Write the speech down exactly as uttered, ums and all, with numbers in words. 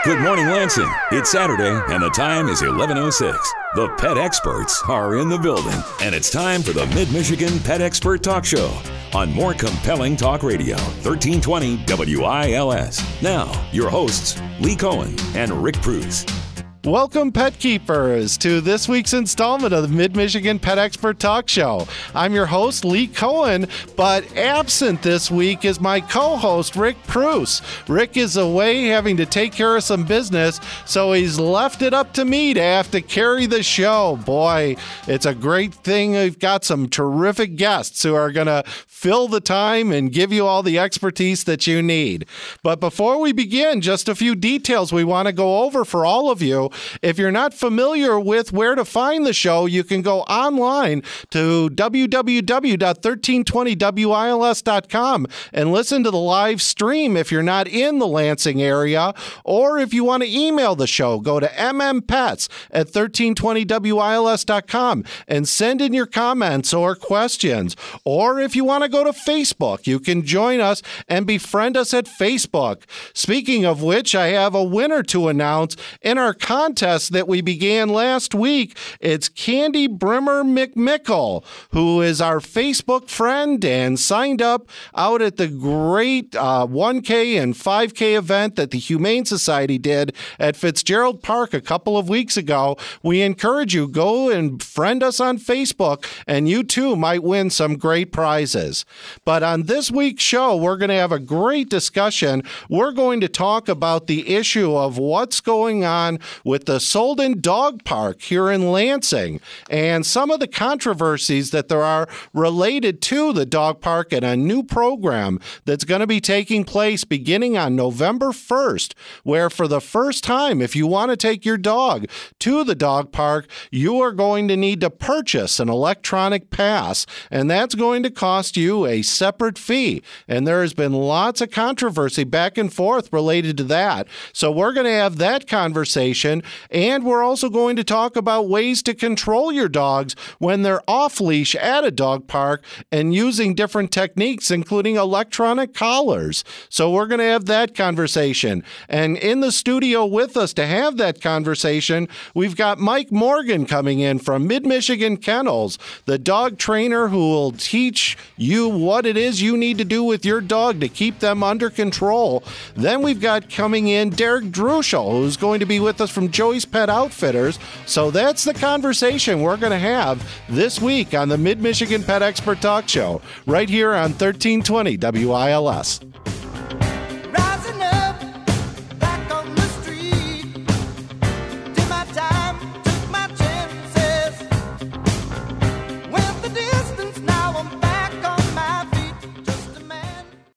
Good morning, Lansing. It's Saturday, and the time is eleven oh six. The pet experts are in the building, and it's time for the Mid-Michigan Pet Expert Talk Show on more compelling talk radio, thirteen twenty W I L S. Now, your hosts, Lee Cohen and Rick Bruce. Welcome, pet keepers, to this week's installment of the Mid-Michigan Pet Expert Talk Show. I'm your host, Lee Cohen, but absent this week is my co-host, Rick Bruce. Rick is away having to take care of some business, so he's left it up to me to have to carry the show. Boy, it's a great thing. We've got some terrific guests who are going to fill the time and give you all the expertise that you need. But before we begin, just a few details we want to go over for all of you. If you're not familiar with where to find the show, you can go online to w w w dot thirteen twenty W I L S dot com and listen to the live stream if you're not in the Lansing area. Or if you want to email the show, go to m m pets at thirteen twenty W I L S dot com and send in your comments or questions. Or if you want to go to Facebook, you can join us and befriend us at Facebook. Speaking of which, I have a winner to announce in our contest that we began last week. It's Candy Brimmer McMickle, who is our Facebook friend and signed up out at the great uh, one K and five K event that the Humane Society did at Fitzgerald Park a couple of weeks ago. We encourage you, go and friend us on Facebook, and you too might win some great prizes. But on this week's show, we're going to have a great discussion. We're going to talk about the issue of what's going on with the Solden Dog Park here in Lansing and some of the controversies that there are related to the dog park and a new program that's going to be taking place beginning on November first, where for the first time, if you want to take your dog to the dog park, you are going to need to purchase an electronic pass, and that's going to cost you a separate fee. And there has been lots of controversy back and forth related to that. So we're going to have that conversation. And we're also going to talk about ways to control your dogs when they're off leash at a dog park and using different techniques, including electronic collars. So we're going to have that conversation. And in the studio with us to have that conversation, we've got Mike Morgan coming in from Mid-Michigan Kennels, the dog trainer who will teach you what it is you need to do with your dog to keep them under control. Then we've got coming in Derek Druschel, who's going to be with us from Joey's Pet Outfitters. So that's the conversation we're going to have this week on the Mid-Michigan Pet Expert Talk Show, right here on thirteen twenty W I L S.